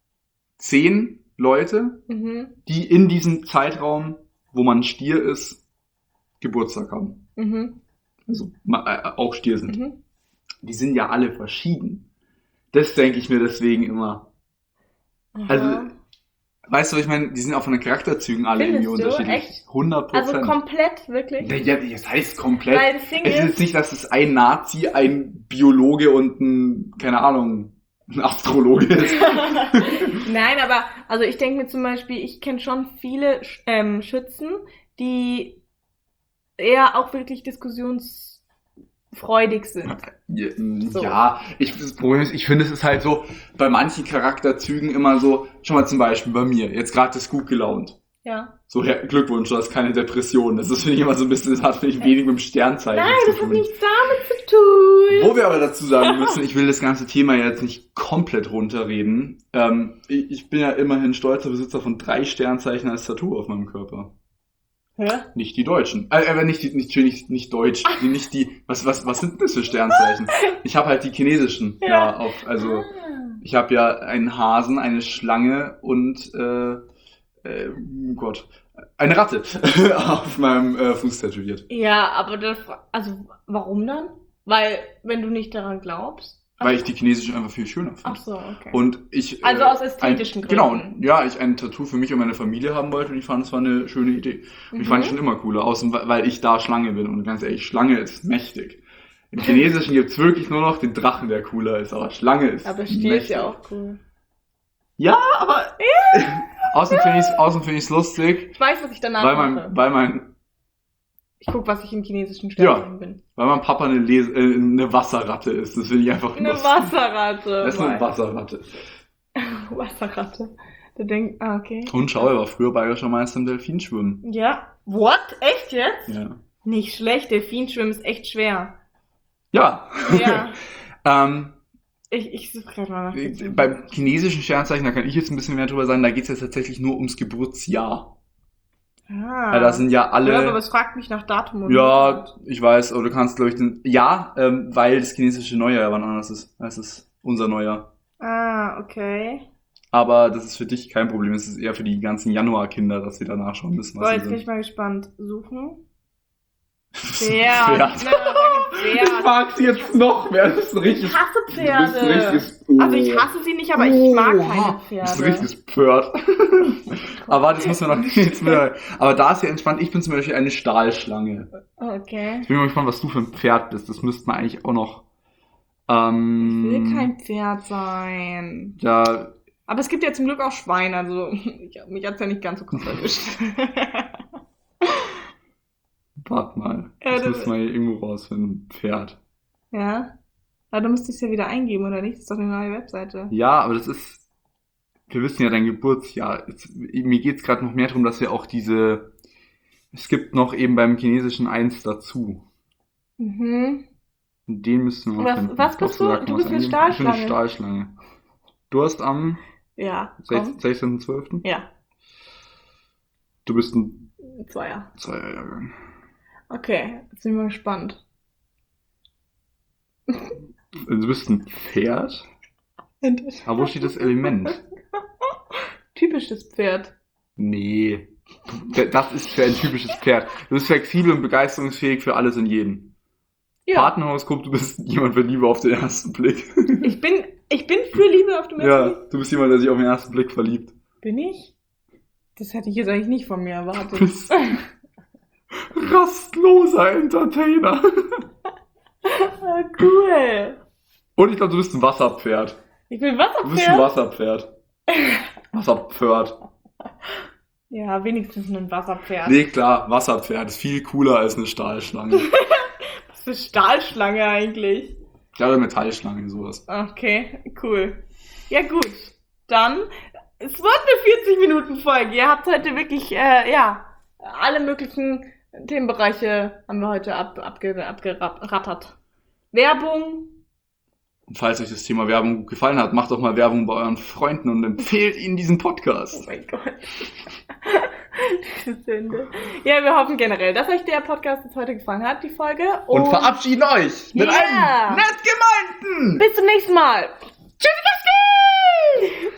10 Leute, die in diesem Zeitraum, wo man Stier ist, Geburtstag haben. Also auch Stier sind. Die sind ja alle verschieden. Das denke ich mir deswegen immer.
Aha.
Also, weißt du, ich meine, die sind auch von den Charakterzügen alle
Findest
irgendwie
du?
unterschiedlich.
Echt?
100%.
Also komplett, wirklich?
Ja, das heißt komplett.
Weil das Ding
Es ist jetzt nicht, dass es ein Nazi, ein Biologe und ein, keine Ahnung, ein Astrologe ist.
Nein, aber, also ich denke mir zum Beispiel, ich kenne schon viele Schützen, die eher auch wirklich diskussionsfreudig sind. So.
Ja, das Problem ist, ich finde, es ist halt so, bei manchen Charakterzügen immer so, schon mal zum Beispiel bei mir, jetzt gerade ist gut gelaunt.
Ja.
So, Glückwunsch, du hast keine Depression. Das ist, finde ich, immer so ein bisschen, das hat, finde ich, wenig mit dem Sternzeichen
Nein,
zu
das
tun.
hat nichts damit zu tun.
Wo wir aber dazu sagen müssen, ich will das ganze Thema jetzt nicht komplett runterreden. Ich bin ja immerhin stolzer Besitzer von 3 Sternzeichen als Tattoo auf meinem Körper.
Hä?
Nicht die Deutschen. Nicht Deutsch. Was sind das für Sternzeichen? Ich habe halt die chinesischen.
Ja.
Ich habe ja einen Hasen, eine Schlange und eine Ratte auf meinem Fuß tätowiert.
Ja, aber warum dann? Weil, wenn du nicht daran glaubst?
Weil ich die chinesischen einfach viel schöner finde.
Ach so, okay.
Und ich,
also aus ästhetischen Gründen.
Genau, ja, ich ein Tattoo für mich und meine Familie haben wollte und ich fand, es war eine schöne Idee. Und ich fand es schon immer cooler, außen weil ich da Schlange bin. Und ganz ehrlich, Schlange ist mächtig. Im Chinesischen gibt's wirklich nur noch den Drachen, der cooler ist, aber Schlange ist
aber Stier ist ja auch cool.
Ja, aber außen finde ich's lustig.
Ich weiß, was ich danach mache. Ich guck, was ich im chinesischen Sternzeichen bin.
Weil mein Papa eine Wasserratte ist. Das finde ich einfach
eine
lustig.
Wasserratte.
Das ist eine Wasserratte.
Wasserratte. Okay.
Und schau, er war früher bayerischer Meister im Delfinschwimmen.
Ja. What? Echt jetzt?
Ja.
Nicht schlecht, Delfinschwimmen ist echt schwer.
Ja.
Ja. Ich suche gerade mal nach.
Beim chinesischen Sternzeichen, da kann ich jetzt ein bisschen mehr drüber sagen, da geht es ja tatsächlich nur ums Geburtsjahr. Ja, da sind ja alle.
Ja, aber es fragt mich nach Datum. Und
ja, ich weiß, aber du kannst, glaube ich, weil das chinesische Neujahr ja wann anders ist. Das ist unser Neujahr.
Ah, okay.
Aber das ist für dich kein Problem. Es ist eher für die ganzen Januarkinder, dass sie da nachschauen müssen.
Boah, jetzt bin ich mal gespannt. Suchen.
Pferd. Ich mag sie jetzt noch mehr. Das ist ein richtig.
Ich hasse Pferde. Also ich hasse sie nicht, aber ich mag keine Pferde.
Das ist ein richtiges Pferd. Aber das muss man noch jetzt wieder. Aber da ist ja entspannt. Ich bin zum Beispiel eine Stahlschlange.
Okay.
Ich bin mal gespannt, was du für ein Pferd bist. Das müsste man eigentlich auch noch.
Ich will kein Pferd sein.
Ja.
Aber es gibt ja zum Glück auch Schweine, also mich hat's ja nicht ganz so krass erwischt.
Warte mal.
Ja,
Das müssen wir hier irgendwo rausfinden. Pferd.
Ja. Aber du musst es ja wieder eingeben, oder nicht? Das ist doch eine neue Webseite.
Ja, aber das ist... Wir wissen ja dein Geburtsjahr. Mir geht's gerade noch mehr darum, dass wir auch diese... Es gibt noch eben beim chinesischen 1 dazu.
Mhm.
Den müssten wir noch finden.
Was bist du? Du bist eine
Ich bin eine
Stahlschlange.
Stahlschlange. Du hast am
Ja, komm.
16.12.
Ja,
Du bist ein
2er.
Zweierjahrgang.
Okay, jetzt sind wir gespannt.
Du bist ein Pferd? Aber wo steht das Element?
Typisches Pferd.
Nee. Das ist für ein typisches Pferd. Du bist flexibel und begeisterungsfähig für alles und jeden.
Ja.
Partnerhoroskop, du bist jemand für Liebe auf den ersten Blick.
Ich bin für Liebe auf dem ersten
Ja,
Blick.
du bist jemand, der sich auf den ersten Blick verliebt.
Bin ich? Das hätte ich jetzt eigentlich nicht von mir
Du
erwartet.
bist rastloser Entertainer.
Ah, cool.
Und ich glaube, du bist ein Wasserpferd.
Ich bin
Du bist ein
Wasserpferd.
Wasserpferd. Wasserpferd.
Ja, wenigstens ein Wasserpferd.
Nee, klar, Wasserpferd ist viel cooler als eine Stahlschlange.
Was für Stahlschlange eigentlich?
Ja, oder Metallschlange, sowas.
Okay, cool. Ja gut, dann, es wird eine 40-Minuten-Folge. Ihr habt heute wirklich, alle möglichen Themenbereiche haben wir heute abgerattert. Werbung.
Und falls euch das Thema Werbung gut gefallen hat, macht doch mal Werbung bei euren Freunden und empfehlt ihnen diesen
Oh
Podcast.
mein Gott. Diese Sünde. Ja, wir hoffen generell, dass euch der Podcast jetzt heute gefallen hat, die Folge.
Und verabschieden euch mit
Yeah.
einem nett gemeinten
Bis zum nächsten Mal. Tschüssi,